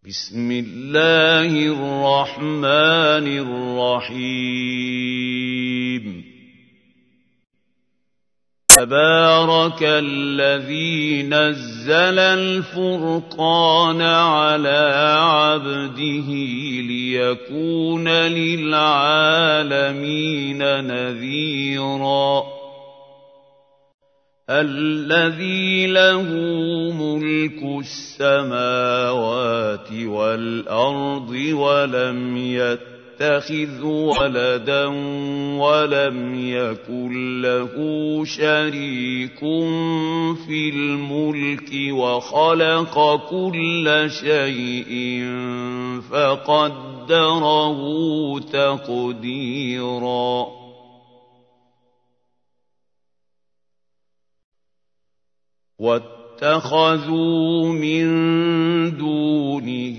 بسم الله الرحمن الرحيم تبارك الذي نزل الفرقان على عبده ليكون للعالمين نذيرا الذي له ملك السماوات والأرض ولم يتخذ ولدا ولم يكن له شريك في الملك وخلق كل شيء فقدره تقديرا واتخذوا من دونه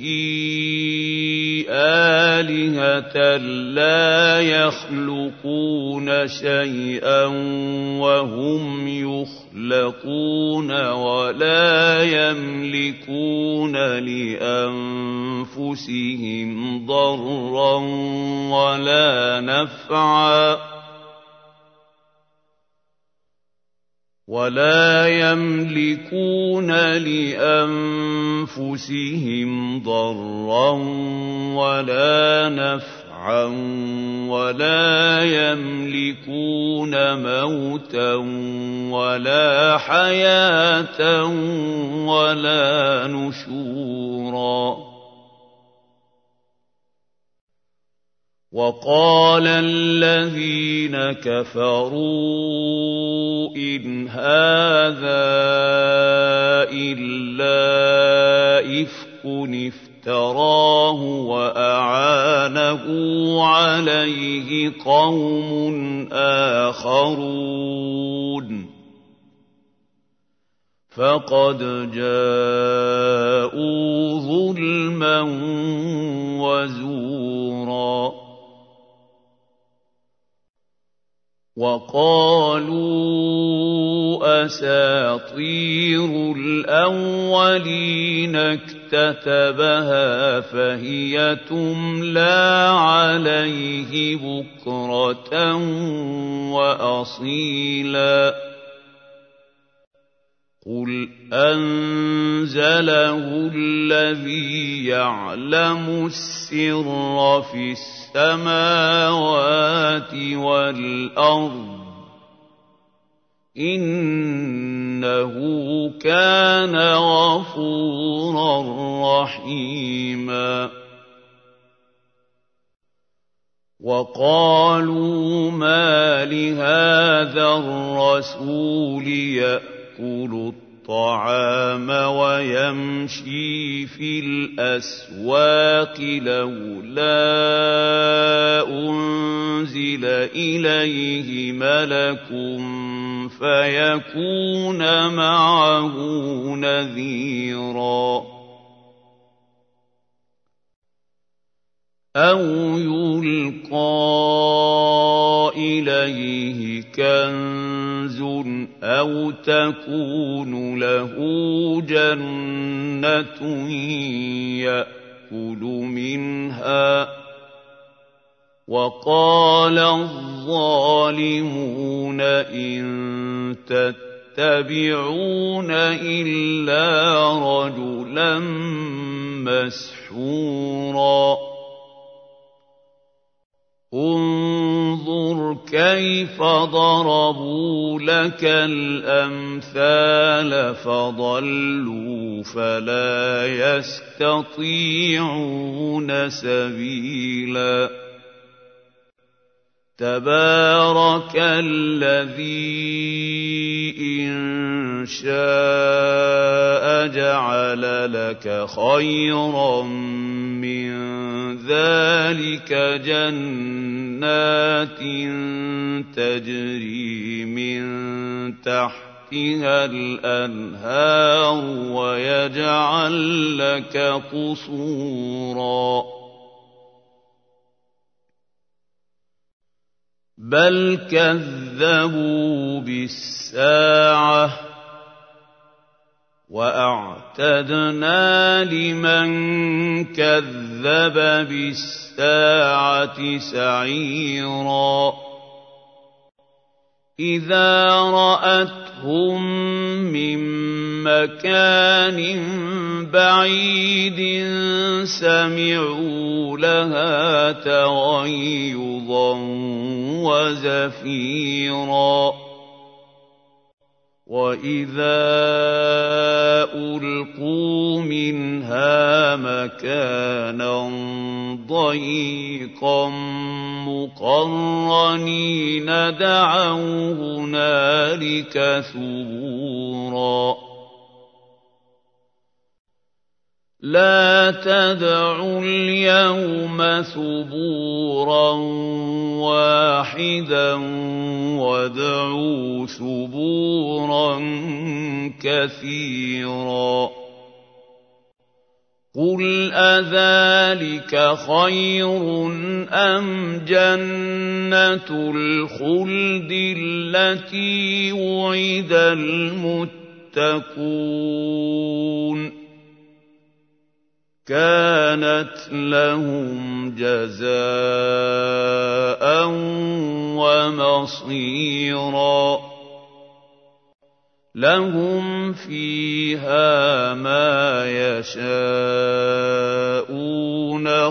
آلهة لا يخلقون شيئا وهم يخلقون ولا يملكون لأنفسهم ضرا ولا نفعا ولا يملكون لأنفسهم ضرا ولا نفعا ولا يملكون موتا ولا حياة ولا نشورا وقال الذين كفروا إن هذا إلا إفك افتراه وأعانه عليه قوم آخرون فقد جاءوا ظلما وزورا وقالوا أساطير الأولين اكتتبها فهي تملى عليه بكرة وأصيلا قل أنزله الذي يعلم السر في السماوات والأرض إنه كان غفورا رحيما وقالوا ما لهذا الرسول يأكل الطعام ويمشي في الأسواق لولا أنزل إليه ملك فيكون معه نذيرا أو يلقى إليه كنز أو تكون له جنة يأكل منها وقال الظالمون إن تتبعون إلا رجلا مسحورا انظر كيف ضربوا لك الأمثال فضلوا فلا يستطيعون سبيلا تبارك الذي إن شاء جعل لك خيرا من ذلك جنات تجري من تحتها الأنهار ويجعل لك قصورا بل كذبوا بالساعة وَأَعْتَدْنَا لِمَن كَذَّبَ بِالسَّاعَةِ سَعِيرًا إِذَا رَأَتْهُم مِّن مَّكَانٍ بَعِيدٍ سَمِعُوا لَهَا تَغَيُّظًا وَزَفِيرًا وَإِذَا أُلْقُوا مِنْهَا مَكَانًا ضَيِّقًا مُّقَرَّنِينَ دَعَوْا هُنَالِكَ ثُبُورًا لَا تَدْعُوا الْيَوْمَ ثُبُورًا وَاحِدًا وَادْعُوا ثُبُورًا كَثِيرًا قُلْ أَذَٰلِكَ خَيْرٌ أَمْ جَنَّةُ الْخُلْدِ الَّتِي وُعِدَ الْمُتَّقُونَ كَانَتْ لَهُمْ جَزَاءً وَمَصِيرًا لَهُمْ فِيهَا مَا يَشَاءُونَ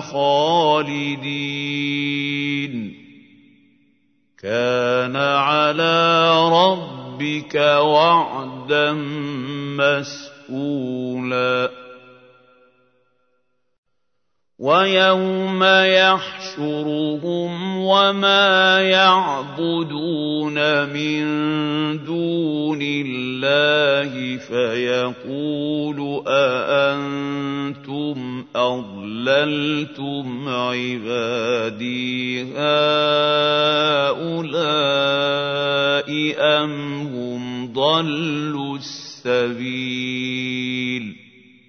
خَالِدِينَ كَانَ عَلَىٰ رَبِّكَ وَعْدًا مَّسْئُولًا وَيَوْمَ يَحْشُرُهُمْ وَمَا يَعْبُدُونَ مِن دُونِ اللَّهِ فَيَقُولُ أَأَنتُمْ أَضْلَلْتُمْ عِبَادِي هَٰؤُلَاءِ أَمْ هُمْ ضَلُّوا السَّبِيلَ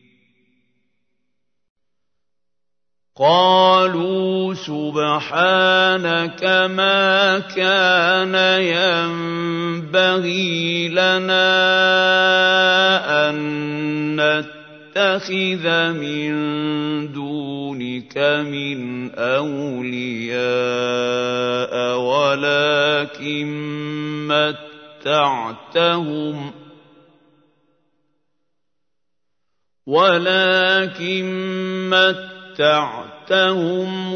قَالُوا سُبْحَانَكَ مَا كَانَ يَنبَغِي لَنَا أَن نَّتَّخِذَ مِن دُونِكَ مِنْ أَوْلِيَاءَ ولكن متعتهم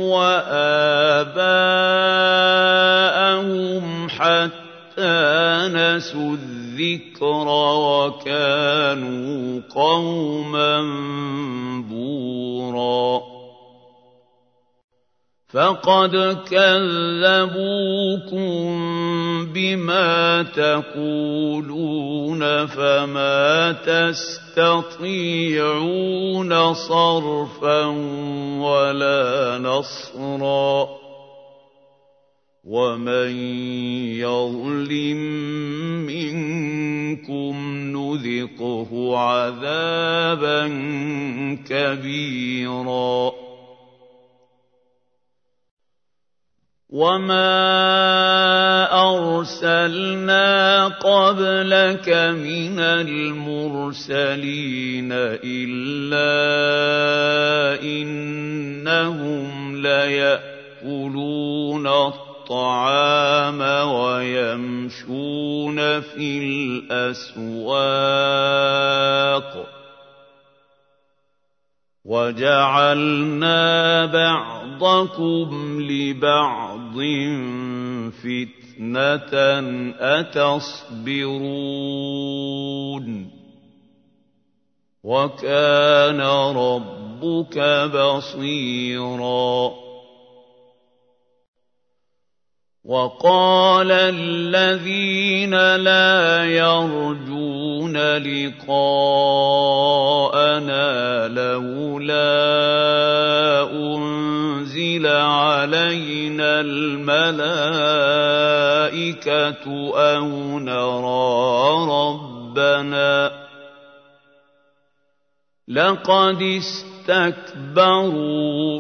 وآباءهم حتى نسوا الذكر وكانوا قوما بورا فقد كذبوكم بما تقولون فما تستطيعون صرفا ولا نصرا ومن يظلم منكم نذقه عذابا كبيرا وما أرسلنا قبلك من المرسلين إلا إنهم ليأكلون الطعام ويمشون في الأسواق وجعلنا بعضكم لبعض فتنة أتصبرون وكان ربك بصيرا وقال الذين لا يرجون لقاءنا لولا أنزل علينا الملائكة أو نرى ربنا لقد استكبروا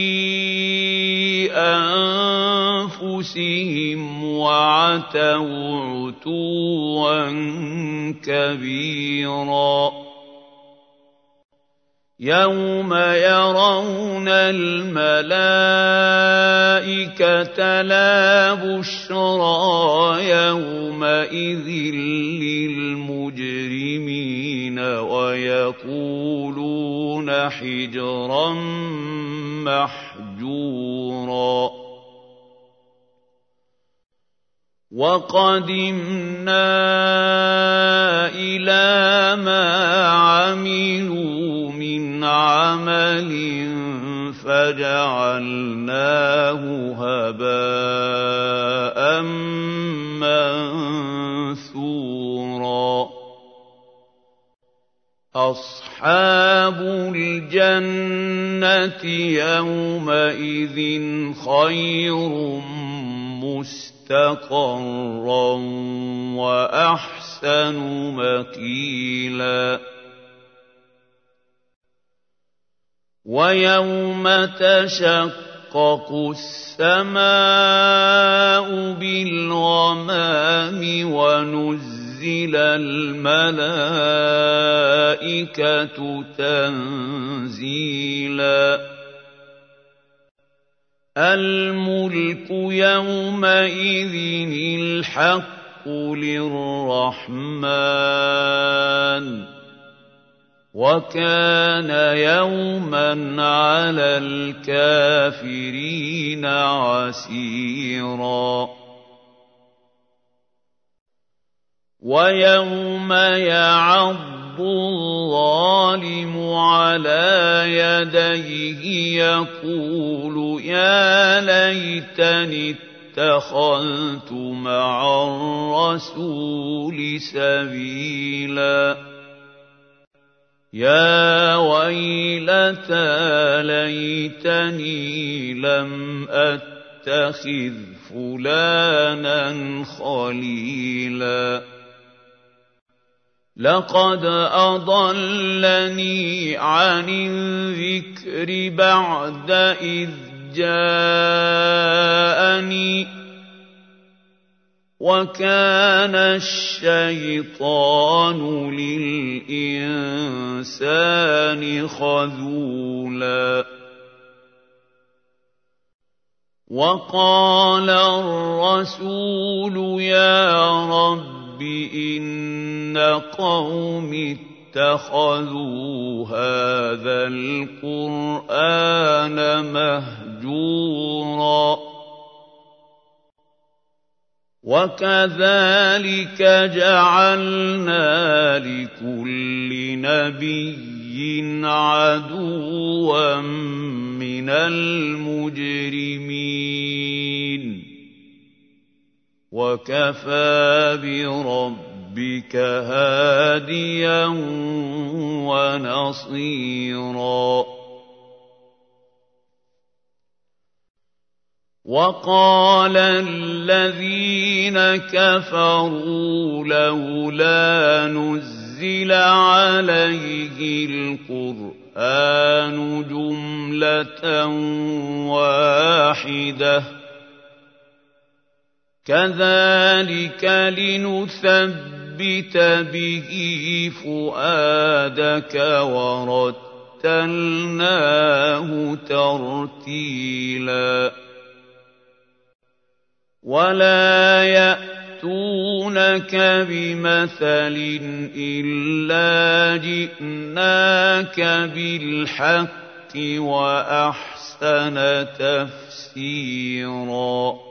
في أنفسهم وعتوا عتوا كبيرا يَوْمَ يَرَوْنَ الْمَلَائِكَةَ لَا بُشْرَىٰ يَوْمَئِذٍ لِّلْمُجْرِمِينَ وَيَقُولُونَ حِجْرًا مَّحْجُورًا وَقَدِمْنَا إِلَىٰ مَا عَمِلُوا مِنْ عَمَلٍ فَجَعَلْنَاهُ هَبَاءً مَّنثُورًا أَصْحَابُ الْجَنَّةِ يَوْمَئِذٍ خَيْرٌ مُّسْتَقَرًّا وَأَحْسَنُ مَقِيلًا وَيَوْمَ تَشَقَّقُ السَّمَاءُ بِالْغَمَامِ وَنُزِّلَ الْمَلَائِكَةُ تَنزِيلًا الْمُلْكُ يَوْمَئِذٍ الْحَقُّ لِلرَّحْمَٰنِ وَكَانَ يَوْمًا عَلَى الْكَافِرِينَ عَسِيرًا وَيَوْمَ يَعَضُّ الظَّالِمُ عَلَىٰ يَدَيْهِ يَقُولُ يَا لَيْتَنِي اتَّخَذْتُ مَعَ الرَّسُولِ سَبِيلًا يَا وَيْلَتَىٰ لَيْتَنِي لَمْ أَتَّخِذْ فُلَانًا خَلِيلًا لَقَدْ أَضَلَّنِي عَنِ الذِّكْرِ بَعْدَ إِذْ جَاءَنِي وَكَانَ الشَّيْطَانُ لِلْإِنسَانِ خَذُولًا وَقَالَ الرَّسُولُ يَا رَبِّ إِنَّ قَوْمِي اتَّخَذُوا هَٰذَا الْقُرْآنَ مَهْجُورًا وَكَذَٰلِكَ جَعَلْنَا لِكُلِّ نَبِيٍّ عَدُوًّا مِّنَ الْمُجْرِمِينَ وَكَفَىٰ بِرَبِّكَ هَادِيًا وَنَصِيرًا وَقَالَ الَّذِينَ كَفَرُوا لَوْلَا نُزِّلَ عَلَيْهِ الْقُرْآنُ جُمْلَةً وَاحِدَةً كَذَٰلِكَ لِنُثَبِّتَ بِهِ فُؤَادَكَ وَرَتَّلْنَاهُ تَرْتِيلًا وَلَا يَأْتُونَكَ بِمَثَلٍ إِلَّا جِئْنَاكَ بِالْحَقِّ وَأَحْسَنَ تَفْسِيرًا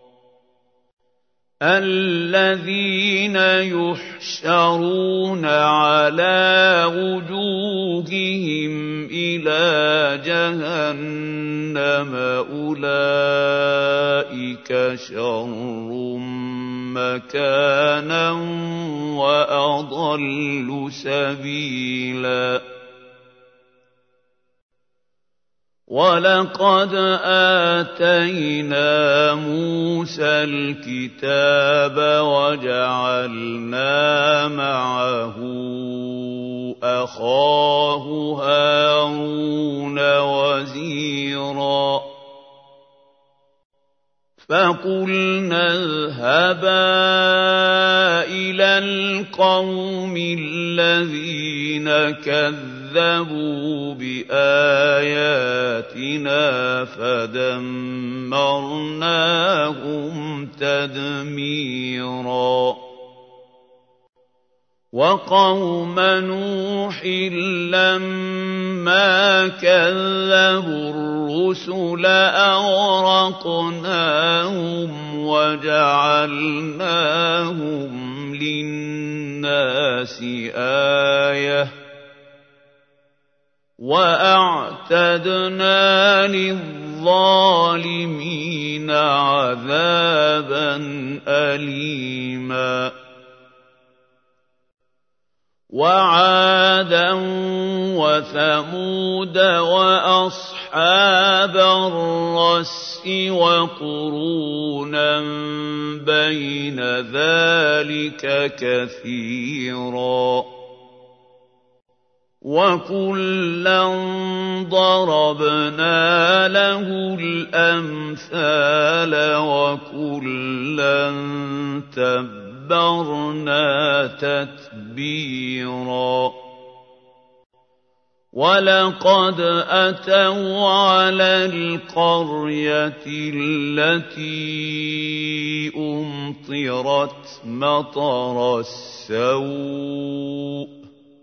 الَّذِينَ يُحْشَرُونَ عَلَىٰ وُجُوهِهِمْ إِلَىٰ جَهَنَّمَ أُولَٰئِكَ شَرٌّ مَّكَانًا وَأَضَلُّ سَبِيلًا وَلَقَدْ آتَيْنَا مُوسَى الْكِتَابَ وَجَعَلْنَا مَعَهُ أَخَاهُ هَارُونَ وَزِيرًا فَقُلْنَا اذْهَبَا إِلَى الْقَوْمِ الَّذِينَ كَذَّبُوا كَذَّبُوا بِآيَاتِنَا فَدَمَّرْنَاهُمْ تَدْمِيرًا وَقَوْمَ نُوحٍ لَّمَّا كَذَّبُوا الرُّسُلَ أَغْرَقْنَاهُمْ وَجَعَلْنَاهُمْ لِلنَّاسِ آيَةً وَأَعْتَدْنَا لِلظَّالِمِينَ عَذَابًا أَلِيمًا وَعَادًا وَثَمُودَ وَأَصْحَابَ الرَّسِّ وَقُرُونًا بَيْنَ ذَلِكَ كَثِيرًا وَكُلًّا ضَرَبْنَا لَهُ الْأَمْثَالَ وَكُلًّا تَبَّرْنَا تَتْبِيرًا وَلَقَدْ أَتَوْا عَلَى الْقَرْيَةِ الَّتِي أُمْطِرَتْ مَطَرَ السَّوْءِ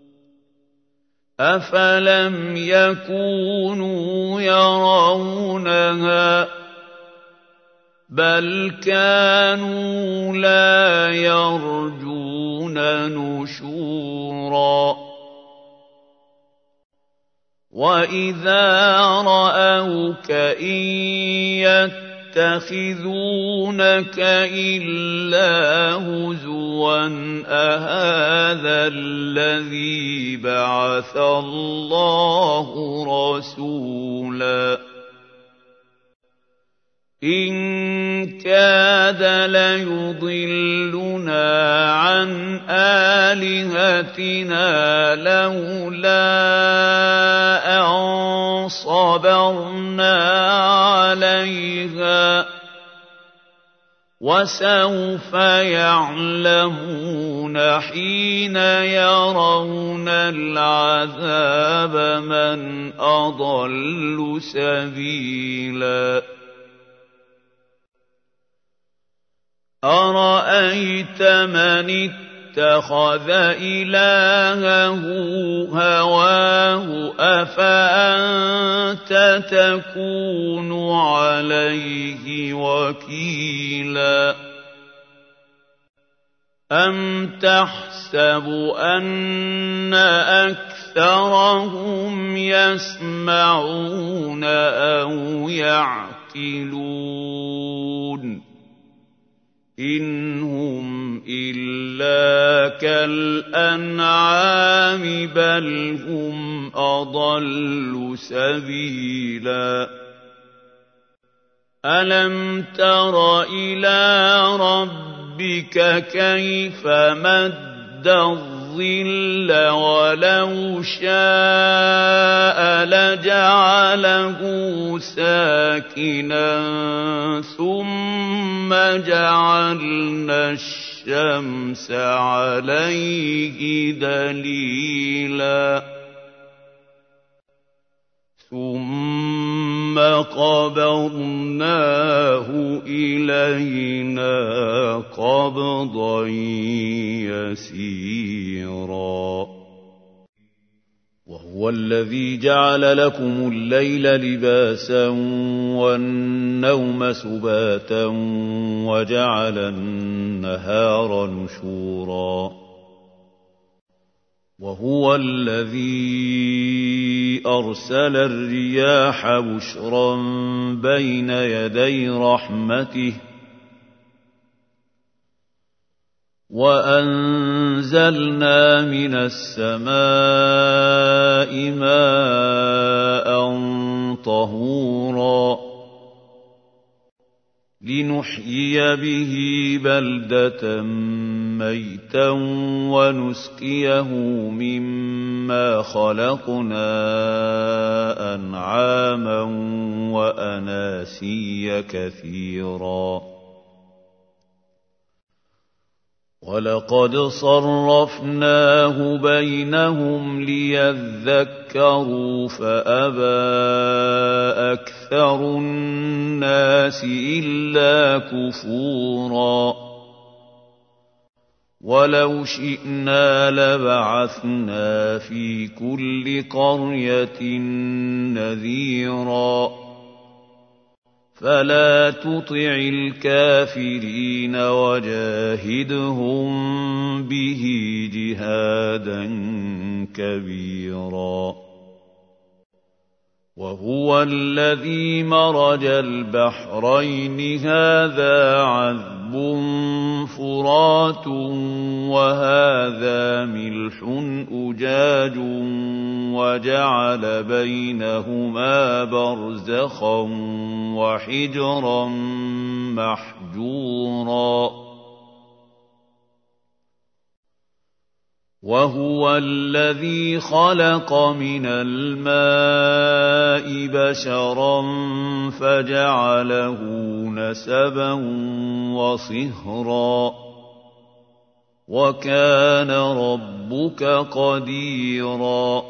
أَفَلَمْ يَكُونُوا يَرَوْنَهَا بَلْ كَانُوا لَا يَرْجُونَ نُشُورًا وَإِذَا رَأَوْكَ إِن يَتَّخِذُونَكَ إِلَّا هُزُوًا أَهَٰذَا الَّذِي بَعَثَ اللَّهُ رَسُولًا إِن كَادَ لَيُضِلُّنَا عَنْ آلِهَتِنَا لَوْلَا أَن صَبَرْنَا عَلَيْهَا ۖ وَسَوْفَ يَعْلَمُونَ حِينَ يَرَوْنَ الْعَذَابَ مَنْ أَضَلُّ سَبِيلًا أَرَأَيْتَ مَنِ اتَّخَذَ إِلَٰهَهُ هَوَاهُ أَفَأَنتَ تَكُونُ عَلَيْهِ وَكِيلًا أَمْ تَحْسَبُ أَنَّ أَكْثَرَهُمْ يَسْمَعُونَ أَوْ يَعْقِلُونَ إِنْ هُمْ إِلَّا كَالْأَنْعَامِ بَلْ هُمْ أَضَلُّ سَبِيلًا أَلَمْ تَرَ إِلَىٰ رَبِّكَ كَيْفَ مَدَّ الظِّلَّ وَلَوْ شَاءَ لَجَعَلَهُ سَاكِنًا ثُمَّ جَعَلْنَا الشَّمْسَ عَلَيْهِ دَلِيلًا ثُمَّ قَبَضْنَاهُ إِلَيْنَا قَبْضًا يَسِيرًا وَهُوَ الَّذِي جَعَلَ لَكُمُ اللَّيْلَ لِبَاسًا وَالنَّوْمَ سُبَاتًا وَجَعَلَ النَّهَارَ نُشُورًا وَهُوَ الَّذِي أَرْسَلَ الرِّيَاحَ بُشْرًا بَيْنَ يَدَيْ رَحْمَتِهِ وَأَنزَلْنَا مِنَ السَّمَاءِ مَاءً طَهُورًا لِنُحْيِيَ بِهِ بَلْدَةً مَّيْتًا وَنُسْقِيَهُ مِمَّا خَلَقْنَا أَنْعَامًا وَأَنَاسِيَّ كَثِيرًا وَلَقَدْ صَرَّفْنَاهُ بَيْنَهُمْ لِيَذَّكَّرُوا فَأَبَىٰ أَكْثَرُ النَّاسِ إِلَّا كُفُورًا وَلَوْ شِئْنَا لَبَعَثْنَا فِي كُلِّ قَرْيَةٍ نَّذِيرًا فَلَا تُطِعِ الْكَافِرِينَ وَجَاهِدْهُم بِهِ جِهَادًا كَبِيرًا وَهُوَ الَّذِي مَرَجَ الْبَحْرَيْنِ هَٰذَا عَذْبٌ فُرَاتٌ وَهَٰذَا مِلْحٌ أُجَاجٌ وَجَعَلَ بَيْنَهُمَا بَرْزَخًا وَحِجْرًا مَّحْجُورًا وَهُوَ الَّذِي خَلَقَ مِنَ الْمَاءِ بَشَرًا فَجَعَلَهُ نَسَبًا وَصِهْرًا وَكَانَ رَبُّكَ قَدِيرًا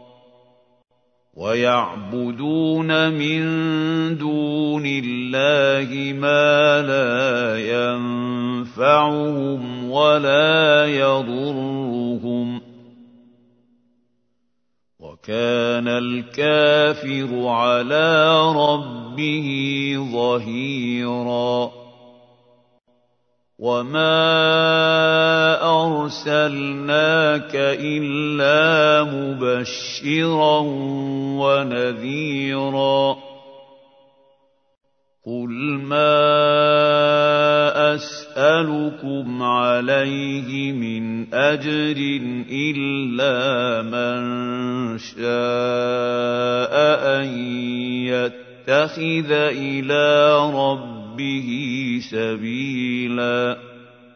وَيَعْبُدُونَ مِن دُونِ اللَّهِ مَا لَا يَنفَعُهُمْ وَلَا يَضُرُّهُمْ وَكَانَ الْكَافِرُ عَلَىٰ رَبِّهِ ظَهِيرًا وَمَا أَرْسَلْنَاكَ إِلَّا مُبَشِّرًا وَنَذِيرًا قُلْ مَا أَسْأَلُكُمْ عَلَيْهِ مِنْ أَجْرٍ إِلَّا مَن شَاءَ أَن يَتَّخِذَ إِلَىٰ رَبِّهِ سَبِيلًا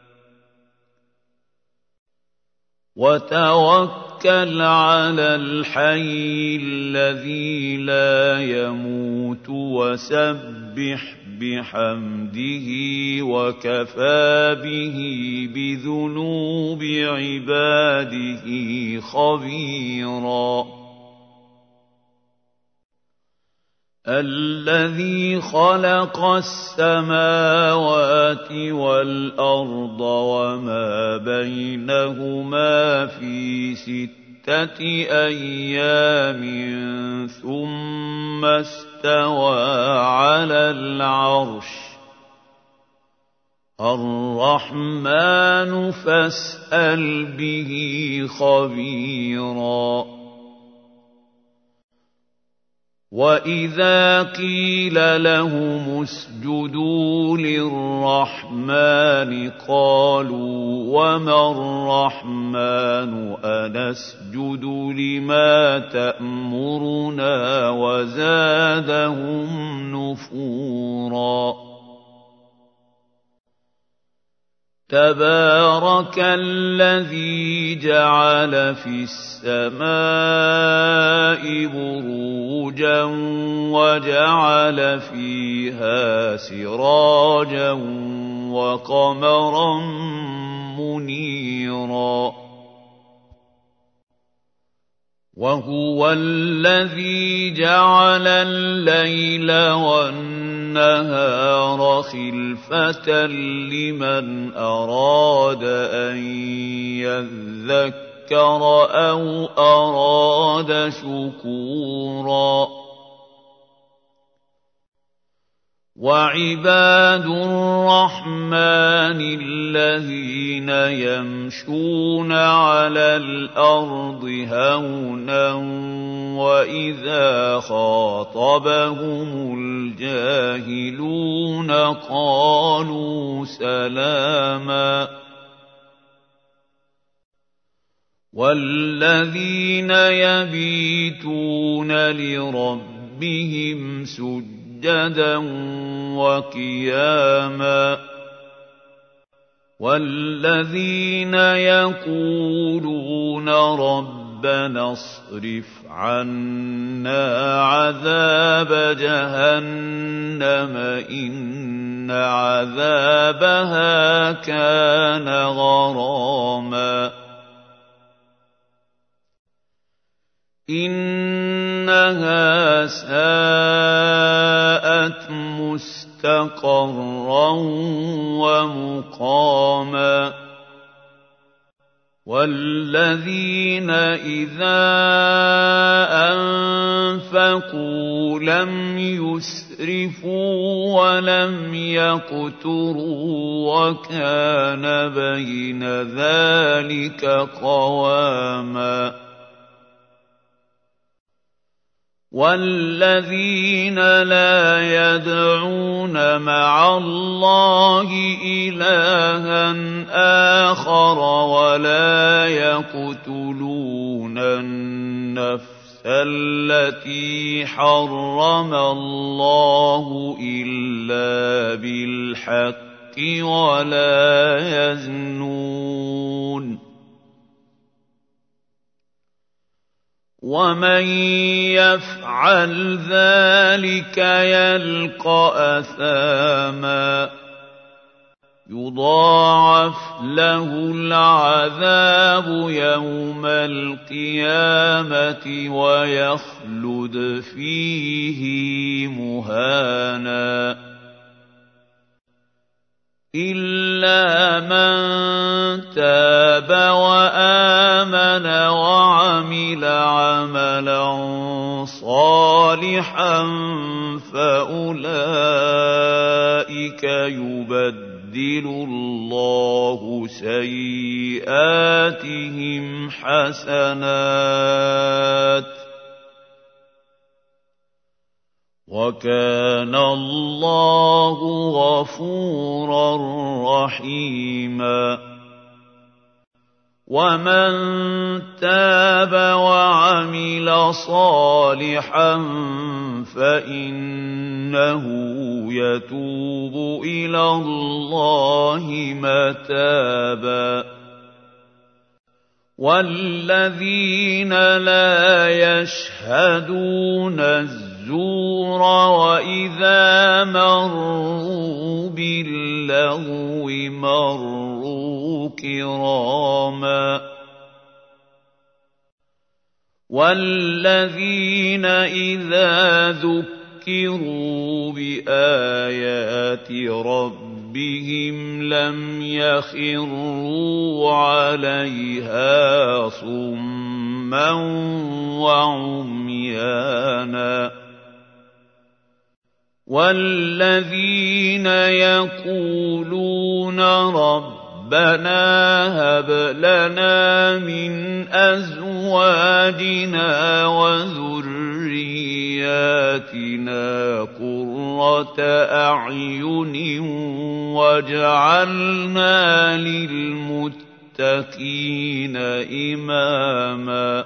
وَتَوَكَّلْ عَلَى الْحَيِّ الَّذِي لَا يَمُوتُ وَسَبِّحْ بِحَمْدِهِ وَكَفَىٰ بِهِ بِذُنُوبِ عِبَادِهِ خَبِيرًا الَّذِي خَلَقَ السَّمَاوَاتِ وَالْأَرْضَ وَمَا بَيْنَهُمَا فِي 6 أَيَّامٍ ثُمَّ اسْتَوَىٰ عَلَى الْعَرْشِ الرَّحْمَٰنُ فَاسْأَلْ بِهِ خَبِيرًا وَإِذَا قِيلَ لَهُمُ اسْجُدُوا لِلرَّحْمَٰنِ قَالُوا وَمَا الرَّحْمَٰنُ أَنَسْجُدُ لِمَا تَأْمُرُنَا وَزَادَهُمْ نُفُورًا تَبَارَكَ الَّذِي جَعَلَ فِي السَّمَاءِ بُرُوجًا وَجَعَلَ فِيهَا سِرَاجًا وَقَمَرًا مُّنِيرًا وَهُوَ الَّذِي جَعَلَ اللَّيْلَ وَالنَّهَارَ خِلْفَةً لِّمَنْ أَرَادَ أَن يَذَّكَّرَ أَوْ أَرَادَ شُكُورًا وَعِبَادُ الرَّحْمَٰنِ الَّذِينَ يَمْشُونَ عَلَى الْأَرْضِ هَوْنًا وَإِذَا خَاطَبَهُمُ الْجَاهِلُونَ قَالُوا سَلَامًا وَالَّذِينَ يَبِيتُونَ لِرَبِّهِمْ سُجَّدًا وَقِيَامًا وَالَّذِينَ يَقُولُونَ رَبَّنَا اصْرِفْ عَنَّا عَذَابَ جَهَنَّمَ إِنَّ إِنَّ عَذَابَهَا كَانَ غَرَامًا إِنَّهَا سَاءَتْ مُسْتَقَرًّا وَمُقَامًا وَالَّذِينَ إِذَا أَنفَقُوا لَمْ يُسْرِفُوا وَلَمْ يَقْتُرُوا وَكَانَ بَيْنَ ذَلِكَ قَوَامًا وَالَّذِينَ لَا يَدْعُونَ مَعَ اللَّهِ إِلَٰهًا آخَرَ وَلَا يَقْتُلُونَ النَّفْسَ الَّتِي حَرَّمَ اللَّهُ إِلَّا بِالْحَقِّ وَلَا يَزْنُونَ وَمَن يَفْعَلْ ذَلِكَ يَلْقَ أَثَامًا يُضَاعَفْ لَهُ الْعَذَابُ يَوْمَ الْقِيَامَةِ وَيَخْلُدْ فِيهِ مُهَانًا إِلَّا مَن تَابَ وَآمَنَ وَعَمِلَ عَمَلًا صَالِحًا فَأُولَٰئِكَ يُبَدِّلُ اللَّهُ سَيِّئَاتِهِمْ حَسَنَاتٍ وَكَانَ اللَّهُ غَفُورًا رَّحِيمًا وَمَن تَابَ وَعَمِلَ صَالِحًا فَإِنَّهُ يَتُوبُ إِلَى اللَّهِ مَتَابًا وَالَّذِينَ لَا يَشْهَدُونَ الزُّورَ وَإِذَا مَرُّوا بِاللَّغْوِ مَرُّوا كِرَامًا وَالَّذِينَ إِذَا ذُكِّرُوا بِآيَاتِ رَبِّهِمْ لَمْ يَخِرُّوا عَلَيْهَا صُمًّا وَعُمْيَانًا وَالَّذِينَ يَقُولُونَ رَبَّنَا هَبْ لَنَا مِنْ أَزْوَاجِنَا وَذُرِّيَّاتِنَا قُرَّةَ أَعْيُنٍ وَاجْعَلْنَا لِلْمُتَّقِينَ إِمَامًا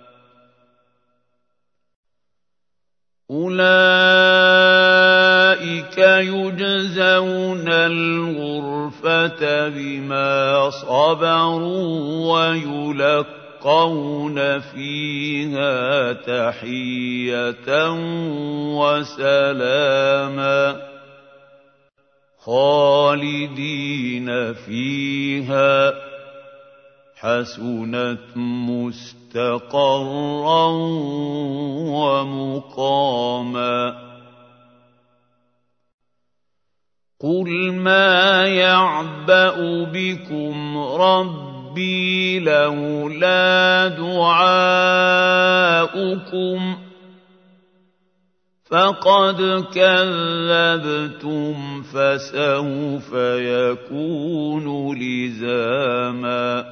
أُولَٰئِكَ يُجْزَوْنَ الْغُرْفَةَ بِمَا صَبَرُوا وَيُلَقَّوْنَ فِيهَا تَحِيَّةً وَسَلَامًا خَالِدِينَ فِيهَا حَسُنَتْ مُسْتَقَرًّا وَمُقَامًا قُلْ مَا يَعْبَأُ بِكُمْ رَبِّي لَوْلَا دُعَاؤُكُمْ فَقَدْ كَذَّبْتُمْ فَسَوْفَ يَكُونُ لِزَامًا